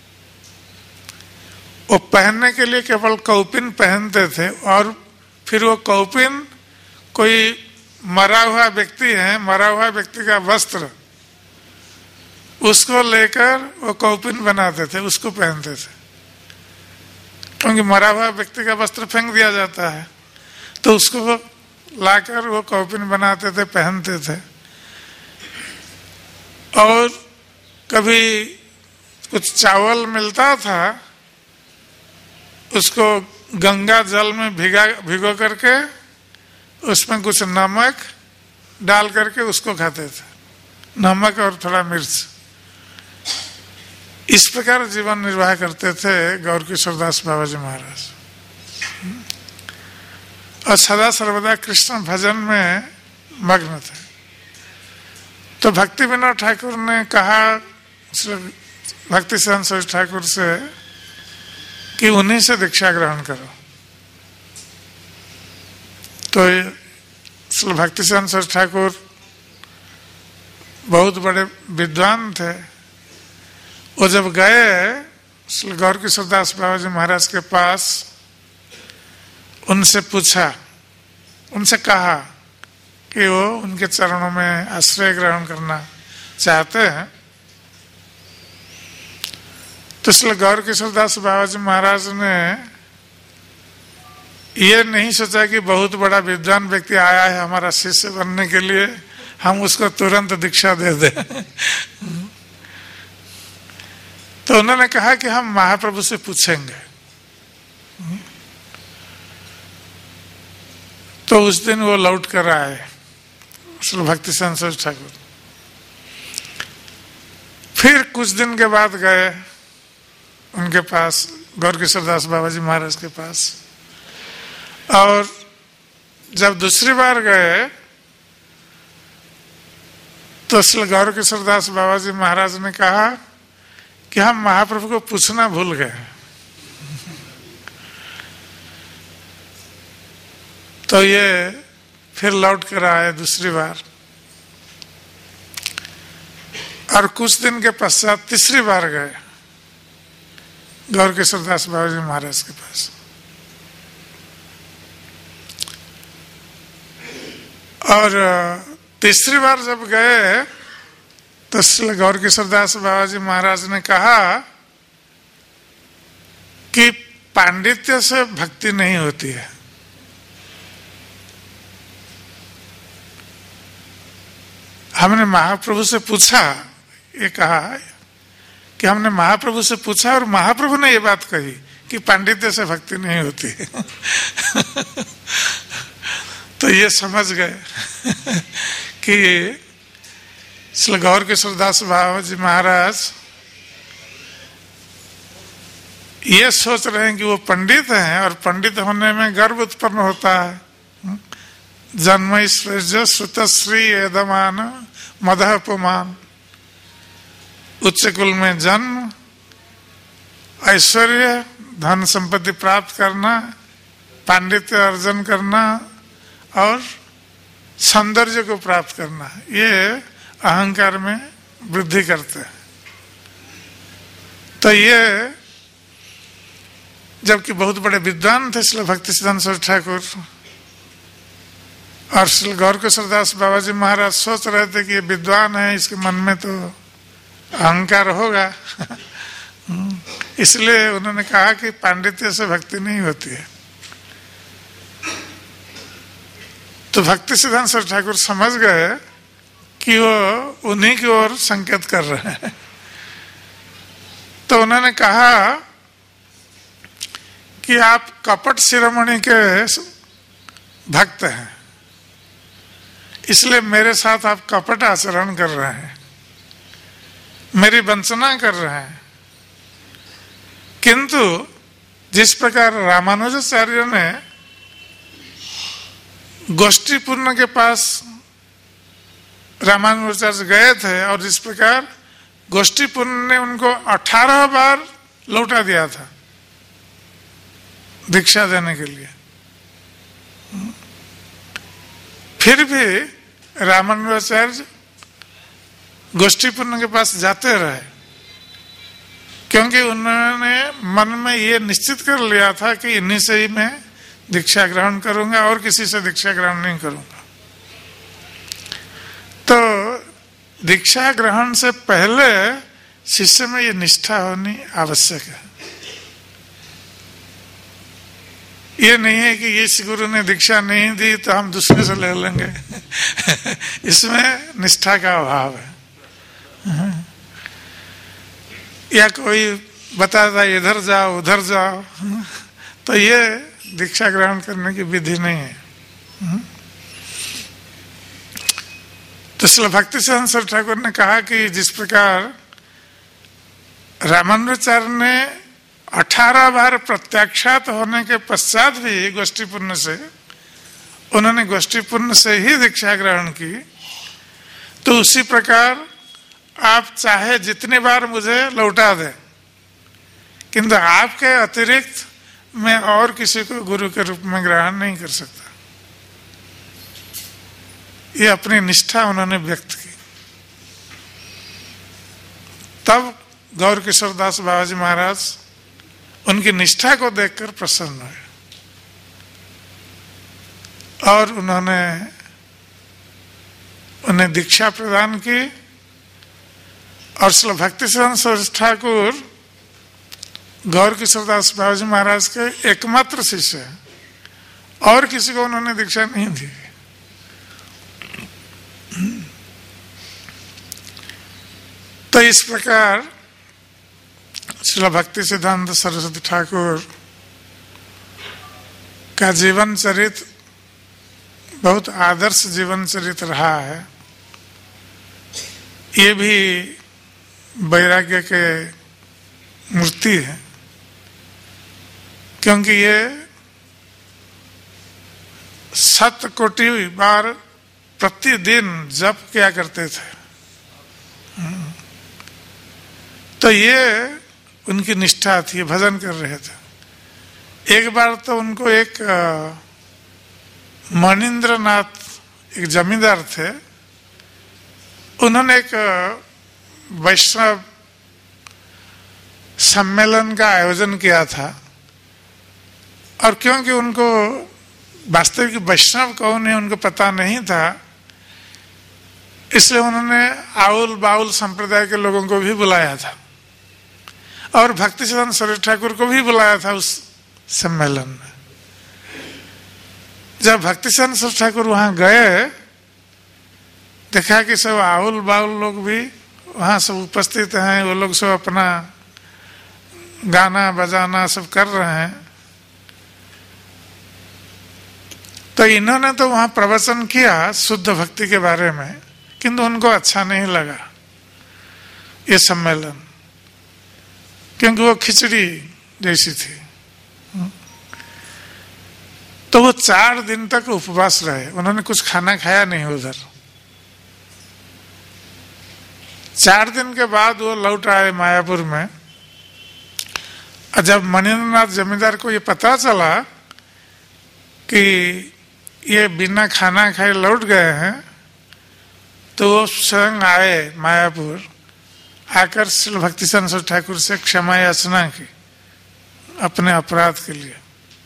वो पहनने के लिए केवल कौपिन पहनते थे, और फिर वो कौपिन कोई मरा हुआ व्यक्ति है, मरा हुआ व्यक्ति का वस्त्र, उसको लेकर वो कौपिन बनाते थे, उसको पहनते थे, क्योंकि मरा हुआ व्यक्ति का वस्त्र फेंक दिया जाता है, तो उसको लाकर वो कौपिन बनाते थे, पहनते थे। और कभी कुछ चावल मिलता था, उसको गंगा जल में भिगो करके उसमें कुछ नमक डाल करके उसको खाते थे, नमक और थोड़ा मिर्च। इस प्रकार जीवन निर्वाह करते थे गौर किशोर दास बाबा जी महाराज, और सदा सर्वदा कृष्ण भजन में मग्न थे। तो भक्ति विनोद ठाकुर ने कहा भक्तिसिद्धांत सरस्वती ठाकुर से कि उन्हीं से दीक्षा ग्रहण करो। तो श्री भक्तिसिद्धांत सरस्वती ठाकुर बहुत बड़े विद्वान थे। वो जब गए श्री गौर किशोर दास बाबा जी महाराज के पास, उनसे पूछा, उनसे कहा कि वो उनके चरणों में आश्रय ग्रहण करना चाहते हैं। तो इसलिए गौर किशोर दास बाबा जी महाराज ने ये नहीं सोचा कि बहुत बड़ा विद्वान व्यक्ति आया है हमारा शिष्य बनने के लिए, हम उसको तुरंत दीक्षा दे दें। तो उन्होंने कहा कि हम महाप्रभु से पूछेंगे। तो उस दिन वो लौट कर आए श्री भक्तिसिद्धांत सरस्वती ठाकुर। फिर कुछ दिन के बाद गए उनके पास, गौर किशोर दास बाबा जी महाराज के पास, और जब दूसरी बार गए तो श्री गौर किशोर दास बाबा जी महाराज ने कहा कि हम महाप्रभु को पूछना भूल गए। तो ये फिर लौट कर आए दूसरी बार, और कुछ दिन के पश्चात तीसरी बार गए गौर किशोर दास बाबा जी महाराज के पास। और तीसरी बार जब गए तो श्री गौर किशोर दास बाबा जी महाराज ने कहा कि पांडित्य से भक्ति नहीं होती है। हमने महाप्रभु से पूछा, ये कहा कि हमने महाप्रभु से पूछा और महाप्रभु ने ये बात कही कि पांडित्य से भक्ति नहीं होती है। तो ये समझ गए कि श्री गौर किशोरदास बाबा जी महाराज ये सोच रहे हैं कि वो पंडित हैं और पंडित होने में गर्व उत्पन्न होता है। जन्म ऐश्वर्य श्रुतश्री एदमान मदह पुमान, उच्च कुल में जन्म, ऐश्वर्य, धन संपत्ति प्राप्त करना, पांडित्य अर्जन करना और सौंदर्य को प्राप्त करना, ये अहंकार में वृद्धि करते हैं। तो ये जबकि बहुत बड़े विद्वान थे श्री भक्ति सिद्धांत सरस्वती ठाकुर और श्री गौर किशोरदास बाबा जी महाराज सोच रहे थे कि ये विद्वान है, इसके मन में तो अहंकार होगा। इसलिए उन्होंने कहा कि पांडित्य से भक्ति नहीं होती है। तो भक्ति सिद्धांत सरस्वती ठाकुर समझ गए कि वो उन्हीं की ओर संकेत कर रहे हैं। तो उन्होंने कहा कि आप कपट शिरोमणि के भक्त हैं, इसलिए मेरे साथ आप कपट आचरण कर रहे हैं, मेरी वंचना कर रहे हैं। किंतु जिस प्रकार रामानुजाचार्य ने गोष्ठीपूर्ण के पास रामानुजाचार्य गए थे और जिस प्रकार गोष्ठीपूर्ण ने उनको 18 बार लौटा दिया था दीक्षा देने के लिए, फिर भी रामानुजाचार्य गोष्ठीपूर्ण के पास जाते रहे, क्योंकि उन्होंने मन में ये निश्चित कर लिया था कि इन्हीं से ही मैं दीक्षा ग्रहण करूंगा और किसी से दीक्षा ग्रहण नहीं करूंगा। तो दीक्षा ग्रहण से पहले शिष्य में ये निष्ठा होनी आवश्यक है। ये नहीं है कि इस गुरु ने दीक्षा नहीं दी तो हम दूसरे से ले लेंगे। इसमें निष्ठा का अभाव है। या कोई बताता इधर जाओ उधर जाओ, तो ये दीक्षा ग्रहण करने की विधि नहीं है। तो श्री भक्ति सिद्धांत सरस्वती ठाकुर ने कहा कि जिस प्रकार रामानुजाचार्य ने 18 बार प्रत्याख्यात होने के पश्चात भी गोष्ठीपूर्ण से उन्होंने गोष्ठीपूर्ण से ही दीक्षा ग्रहण की, तो उसी प्रकार आप चाहे जितनी बार मुझे लौटा दें, किंतु आपके अतिरिक्त मैं और किसी को गुरु के रूप में ग्रहण नहीं कर सकता। ये अपनी निष्ठा उन्होंने व्यक्त की। तब गौर किशोरदास बाबा जी महाराज उनकी निष्ठा को देखकर प्रसन्न हुए और उन्होंने उन्हें दीक्षा प्रदान की। और श्री भक्ति सिद्धांत सरस्वती ठाकुर गौर किशोरदास बाबा जी महाराज के एकमात्र शिष्य हैं और किसी को उन्होंने दीक्षा नहीं दी। तो इस प्रकार श्री भक्ति सिद्धांत सरस्वती ठाकुर का जीवन चरित्र बहुत आदर्श जीवन चरित्र रहा है। ये भी वैराग्य के मूर्ति है, क्योंकि ये 7 कोटि बार प्रतिदिन जप किया करते थे। तो ये उनकी निष्ठा थी, भजन कर रहे थे। एक बार तो उनको एक मणिन्द्र नाथ एक जमींदार थे, उन्होंने एक वैष्णव सम्मेलन का आयोजन किया था और क्योंकि उनको वास्तविक वैष्णव कौन है उनको पता नहीं था, इसलिए उन्होंने आउल बाउल संप्रदाय के लोगों को भी बुलाया था और भक्ति सिद्धांत सरस्वती ठाकुर को भी बुलाया था उस सम्मेलन में। जब भक्तिसिद्धांत सरस्वती ठाकुर वहां गए, देखा कि सब आउल बाउल लोग भी वहां सब उपस्थित हैं, वो लोग सब अपना गाना बजाना सब कर रहे हैं। तो इन्होंने तो वहां प्रवचन किया शुद्ध भक्ति के बारे में, किंतु उनको अच्छा नहीं लगा ये सम्मेलन, क्योंकि वो खिचड़ी जैसी थी। तो वो 4 दिन तक उपवास रहे, उन्होंने कुछ खाना खाया नहीं उधर। 4 दिन के बाद वो लौट आए मायापुर में। और जब मणिन्द्रनाथ जमींदार को ये पता चला कि ये बिना खाना खाए लौट गए हैं, तो वो स्वयं आए मायापुर, आकर श्री भक्तिसिद्धांत सरस्वती ठाकुर से क्षमा याचना की अपने अपराध के लिए।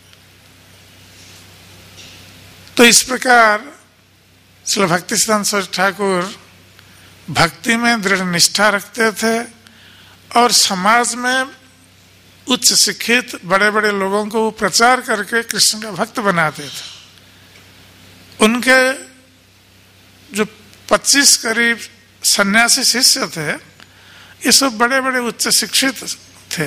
तो इस प्रकार श्री भक्तिसिद्धांत सरस्वती ठाकुर भक्ति में दृढ़ निष्ठा रखते थे और समाज में उच्च शिक्षित बड़े बड़े लोगों को वो प्रचार करके कृष्ण का भक्त बनाते थे। उनके जो 25 करीब सन्यासी शिष्य थे, ये सब बड़े बड़े उच्च शिक्षित थे।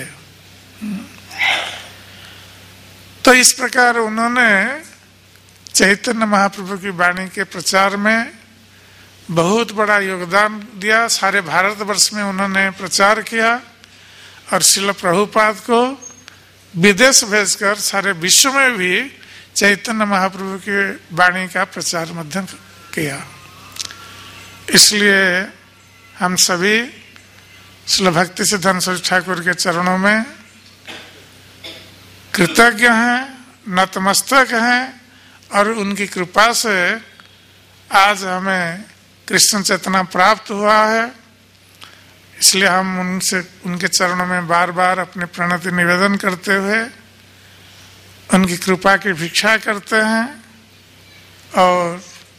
तो इस प्रकार उन्होंने चैतन्य महाप्रभु की वाणी के प्रचार में बहुत बड़ा योगदान दिया। सारे भारतवर्ष में उन्होंने प्रचार किया और श्रील प्रभुपाद को विदेश भेजकर सारे विश्व में भी चैतन्य महाप्रभु की वाणी का प्रचार मध्यम किया। इसलिए हम सभी श्रील भक्तिसिद्धांत सरस्वती ठाकुर के चरणों में कृतज्ञ हैं, नतमस्तक हैं और उनकी कृपा से आज हमें कृष्ण चेतना प्राप्त हुआ है। इसलिए हम उनके चरणों में बार बार अपनी प्रणति निवेदन करते हुए उनकी कृपा की भिक्षा करते हैं और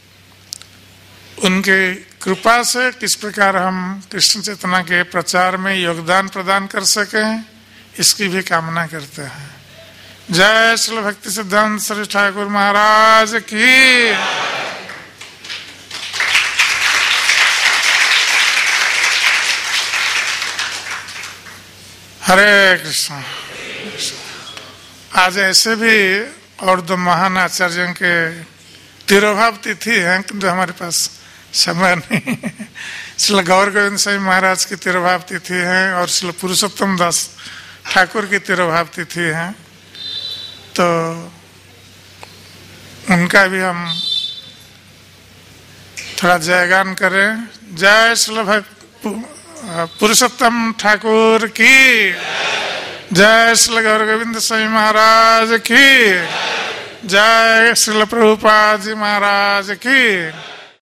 उनके कृपा से किस प्रकार हम कृष्ण चेतना के प्रचार में योगदान प्रदान कर सकें, इसकी भी कामना करते हैं। जय श्री भक्तिसिद्धांत सरस्वती ठाकुर महाराज की। हरे कृष्ण। आज ऐसे भी और 2 महान आचार्यों के तिरोभाव तिथि हैं, किंतु हमारे पास समय नहीं। श्री गौर गोविंद स्वामी महाराज की तिरोभाव तिथि है और श्री पुरुषोत्तम दास ठाकुर की तिरोभाव तिथि है। तो उनका भी हम थोड़ा जयगान करें। जय श्री पुरुषोत्तम ठाकुर की जय, श्री गौर गोविंद स्वामी महाराज की जय, श्री प्रभुपाद जी महाराज की।